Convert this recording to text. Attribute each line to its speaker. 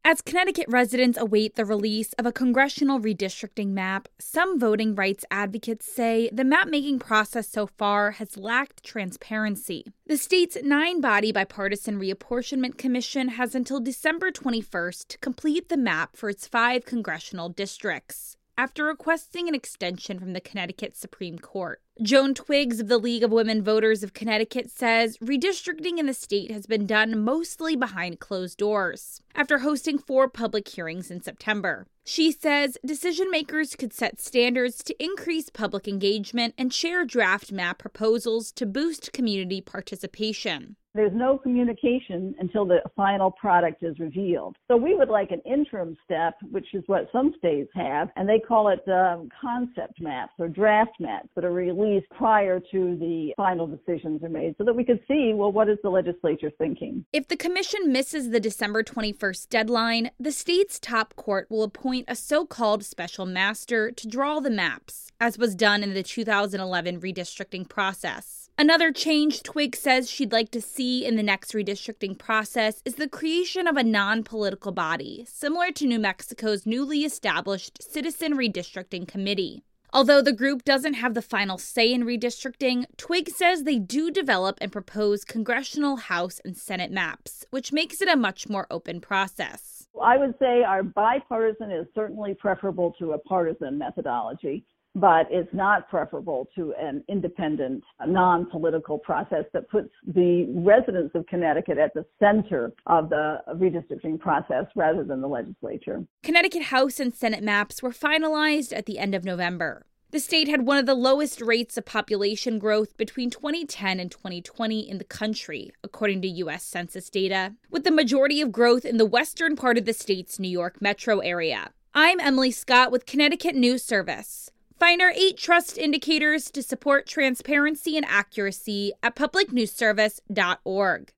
Speaker 1: As Connecticut residents await the release of a congressional redistricting map, some voting rights advocates say the map-making process so far has lacked transparency. The state's 9-body bipartisan reapportionment commission has until December 21st to complete the map for its 5 congressional districts, after requesting an extension from the Connecticut Supreme Court. Joan Twiggs of the League of Women Voters of Connecticut says redistricting in the state has been done mostly behind closed doors, after hosting 4 public hearings in September. She says decision makers could set standards to increase public engagement and share draft map proposals to boost community participation.
Speaker 2: There's no communication until the final product is revealed. So we would like an interim step, which is what some states have, and they call it concept maps or draft maps that are released prior to the final decisions are made so that we could see, well, what is the legislature thinking?
Speaker 1: If the commission misses the December 21st deadline, the state's top court will appoint a so-called special master to draw the maps, as was done in the 2011 redistricting process. Another change Twiggs says she'd like to see in the next redistricting process is the creation of a non-political body, similar to New Mexico's newly established Citizen Redistricting Committee. Although the group doesn't have the final say in redistricting, Twiggs says they do develop and propose congressional House and Senate maps, which makes it a much more open process.
Speaker 2: I would say our bipartisan is certainly preferable to a partisan methodology, but it's not preferable to an independent, non-political process that puts the residents of Connecticut at the center of the redistricting process rather than the legislature.
Speaker 1: Connecticut House and Senate maps were finalized at the end of November. The state had one of the lowest rates of population growth between 2010 and 2020 in the country, according to U.S. Census data, with the majority of growth in the western part of the state's New York metro area. I'm Emily Scott with Connecticut News Service. Find our 8 trust indicators to support transparency and accuracy at publicnewsservice.org.